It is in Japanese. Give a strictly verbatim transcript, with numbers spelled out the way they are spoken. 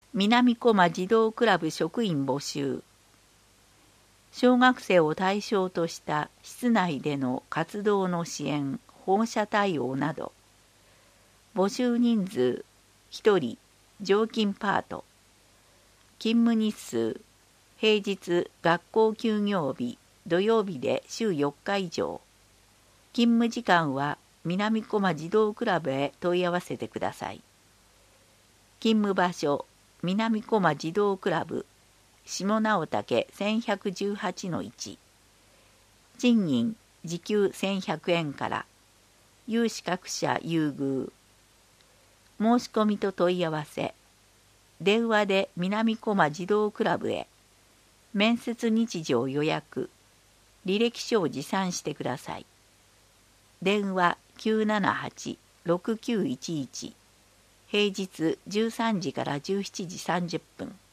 南小間児童クラブ職員募集。小学生を対象とした室内での活動の支援、保護者対応など。募集人数ひとり、常勤パート。勤務日数、平日学校休業日、土曜日で週よっか以上。勤務時間は南小間児童クラブへ問い合わせてください。勤務場所、南小間児童クラブ、下直岳せんひゃくじゅうはちのいち。賃金、時給せんひゃくえんから。有資格者優遇。申し込みと問い合わせ。電話で南小間児童クラブへ。面接日時を予約。履歴書を持参してください。電話きゅうななはち、ろくきゅういちいち。平日じゅうさんじからじゅうしちじさんじゅっぷん。